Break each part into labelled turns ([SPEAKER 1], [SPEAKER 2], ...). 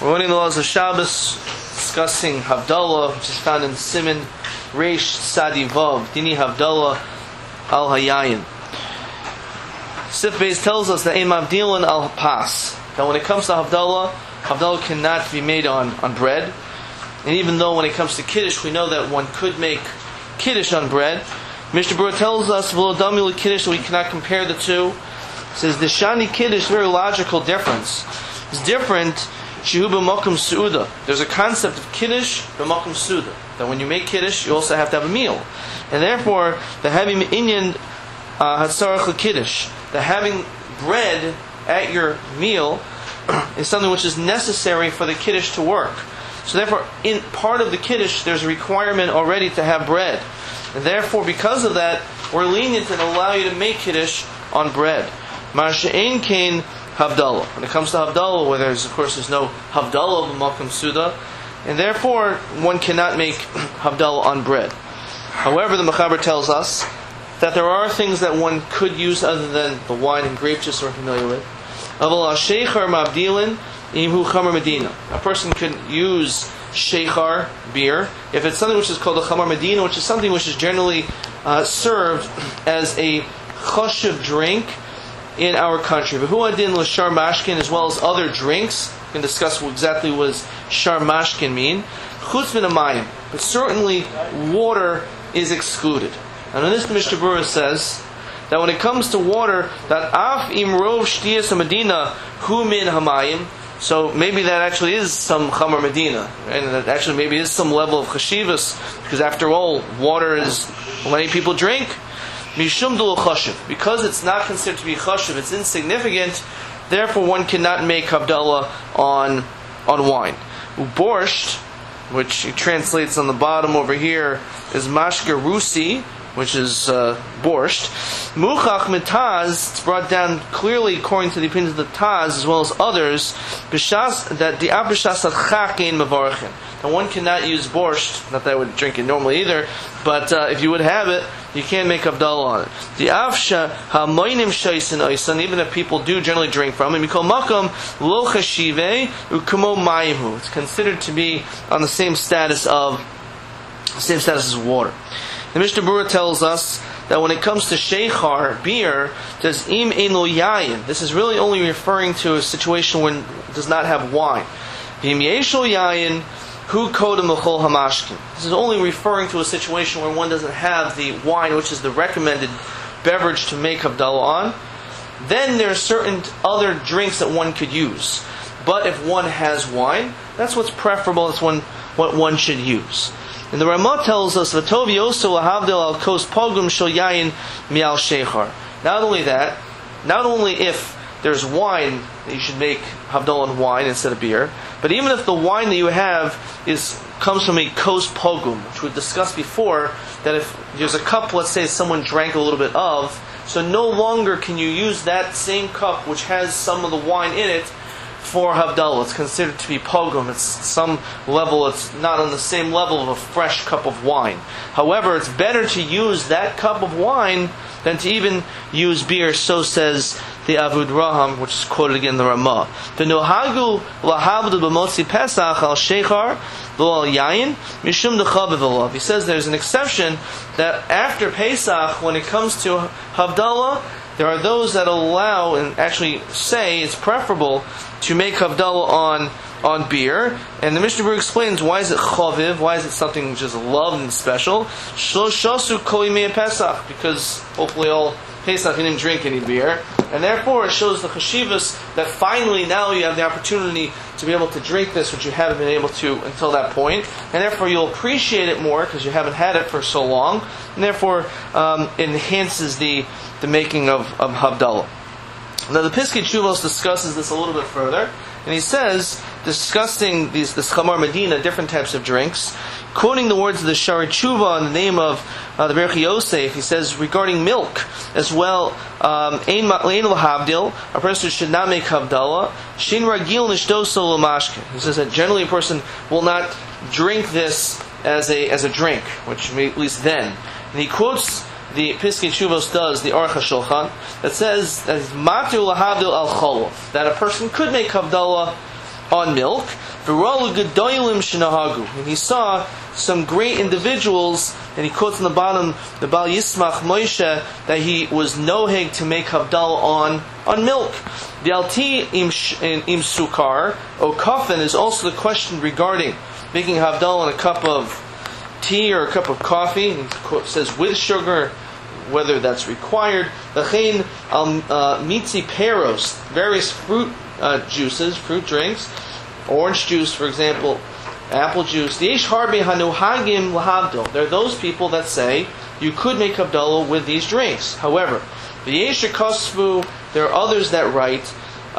[SPEAKER 1] We're learning the laws of Shabbos, discussing Havdalah, which is found in Siman Reish Sadi Vav, Dini Havdalah al Hayayin. Sif Beis tells us that Ein Mavdilin al Pas, that when it comes to Havdalah, Havdalah cannot be made on bread. And even though when it comes to Kiddush, we know that one could make Kiddush on bread, Mishnah Berurah tells us V'lo Kiddush, that we cannot compare the two. It says the Shani Kiddush, very logical difference. It's different. Shehu b'makom su'uda. There's a concept of Kiddush b'makom su'uda, that when you make Kiddush, you also have to have a meal. And therefore, the having inyan hatzarach l'Kiddush, the having bread at your meal is something which is necessary for the Kiddush to work. So therefore, in part of the Kiddush, there's a requirement already to have bread. And therefore, because of that, we're lenient and allow you to make Kiddush on bread. Ma'ashe'en kain Havdalah. When it comes to Havdalah, where there's no Havdalah of Malkum Suda, and therefore one cannot make Havdalah on bread. However, the Mechaber tells us that there are things that one could use other than the wine and grape juice we're familiar with. A person could use sheikhar, beer, if it's something which is called a chamar medina, which is something which is generally served as a choshev drink in our country. V'huadin l'shar mashkin, as well as other drinks. We can discuss exactly what does shar mashkin mean. Chutz min hamayim, but certainly water is excluded. And in this, the Mishnah Berurah says that when it comes to water, that af imrov shtiyas medina hu min hamayim. So maybe that actually is some chamar medina, and that actually maybe is some level of chashivas, because after all, water is many people drink. Mishum dul chashiv, because it's not considered to be chashiv, it's insignificant. Therefore, one cannot make Havdalah on wine. Uborsht, which he translates on the bottom over here, is mashke rusi, which is borscht. Muchach mitaz, it's brought down clearly according to the opinions of the Taz as well as others, that the abishas chakin mevarchin. Now one cannot use borscht, not that I would drink it normally either, but if you would have it, you can't make Havdalah on it. The avsha hamoinim shaisin oisan, even if people do generally drink from it, mikol makom lo chashive ukamo mayimhu. It's considered to be on the same status as water. The Mishnah Berurah tells us that when it comes to sheikhar, beer, there's im ein lo yayin. This is really only referring to a situation when it does not have wine. V'im yesh lo yayin hu kodem l'chol hamashkin. This is only referring to a situation where one doesn't have the wine, which is the recommended beverage to make Havdalah on. Then there are certain other drinks that one could use. But if one has wine, that's what's preferable. That's what one should use. And the Ramah tells us, "V'tov yoso lahavdil al kos pogum shel yayin mi'al sheikhar." Not only that, not only if there's wine that you should make Havdalah on wine instead of beer, but even if the wine that you have comes from a kos pogum, which we've discussed before, that if there's a cup, let's say someone drank a little bit of, so no longer can you use that same cup which has some of the wine in it for Havdalah. It's considered to be pogum. It's some level, it's not on the same level of a fresh cup of wine. However, it's better to use that cup of wine than to even use beer, so says the Avud Raham, which is quoted again in the Ramah. The Nohagu lahavdu b'motzi pesach al sheikhar lo al yayin mishum dechaviv alav. He says there's an exception that after Pesach, when it comes to Havdalah, there are those that allow and actually say it's preferable to make Havdalah on beer. And the Mishnah Berurah explains why is it chaviv, why is it something which is loved and special. Shoshasu kol yimei Pesach, because hopefully all Pesach didn't drink any beer, and therefore it shows the chashivas that finally now you have the opportunity to be able to drink this, which you haven't been able to until that point, and therefore you'll appreciate it more because you haven't had it for so long, and therefore it enhances the making of Havdalah. Now the Piskei Teshuvos discusses this a little bit further, and he says, discussing this chamar medina, different types of drinks, quoting the words of the Shari Tshuva in the name of the Berchi Yosef, he says regarding milk as well, ein l'havdil, a person should not make Havdalah, shin ragil nishdoso l'mashke. He says that generally a person will not drink this as a drink, which at least then. And he quotes the Piskei Teshuvos does, the Aruch HaShulchan, that says that Matu lahavdil al cholov, that a person could make Havdalah on milk. And he saw some great individuals, and he quotes on the bottom the Bal Yismach Moshe that he was noheg to make Havdalah on milk. The Alti im Sukar o Kafan is also the question regarding making Havdalah in a cup of tea or a cup of coffee. It says with sugar, whether that's required. L'chein mitzi peros, various fruit juices, fruit drinks, orange juice, for example, apple juice. There are those people that say you could make Havdalah with these drinks. However, there are others that write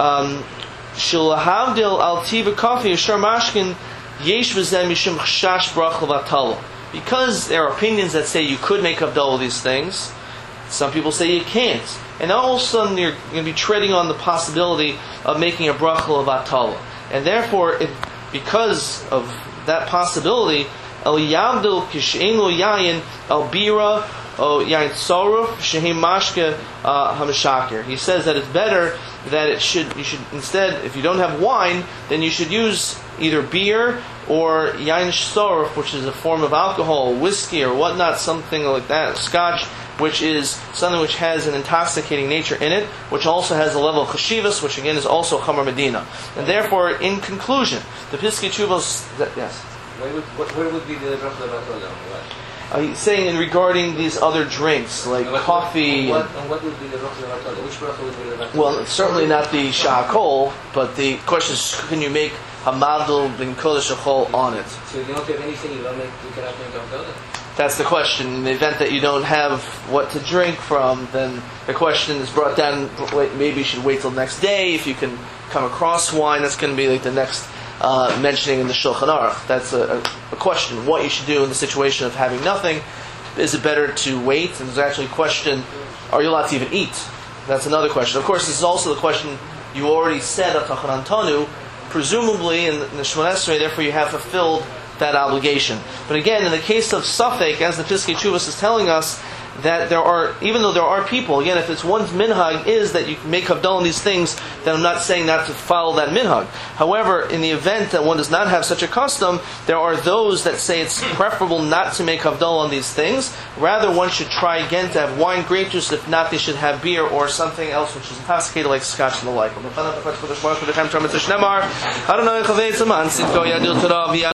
[SPEAKER 1] because there are opinions that say you could make Havdalah with these things. Some people say you can't. And all of a sudden you're going to be treading on the possibility of making a bracha of Atala. And therefore, because of that possibility, El Yavdil Kishein Lo Yayin El Bira O Yayin Soruf Shehim Mashke Hamashakir. He says that it's better that you should instead, if you don't have wine, then you should use either beer or Yain Soruf, which is a form of alcohol, whiskey or whatnot, something like that, scotch, which is something which has an intoxicating nature in it, which also has a level of chashivas, which again is also Chamar Medina. And therefore, in conclusion, the Piskei Teshuvos, yes?
[SPEAKER 2] Where would be the bracha of Atala?
[SPEAKER 1] He's saying in regarding these other drinks, like coffee.
[SPEAKER 2] What would be the bracha of Atala? Which bracha would be the bracha?
[SPEAKER 1] Well, it's certainly not the sha'akol, but the question is, can you make hamadl bin kodesh achol on it?
[SPEAKER 2] So if you don't have anything, you cannot make Havdalah?
[SPEAKER 1] That's the question. In the event that you don't have what to drink from, then the question is brought down, maybe you should wait till the next day. If you can come across wine, that's going to be like the next mentioning in the Shulchan Aruch. That's a question. What you should do in the situation of having nothing. Is it better to wait? And there's actually a question, are you allowed to even eat? That's another question. Of course, this is also the question you already said at Tachanun Tanu, presumably in the Shemona Esrei, therefore you have fulfilled that obligation. But again, in the case of Safek, as the Piskei Teshuvos is telling us, that there are, even though there are people, again, if it's one's minhag is that you can make Havdalah on these things, then I'm not saying not to follow that minhag. However, in the event that one does not have such a custom, there are those that say it's preferable not to make Havdalah on these things. Rather, one should try again to have wine, grape juice. If not, they should have beer or something else which is intoxicated like scotch and the like.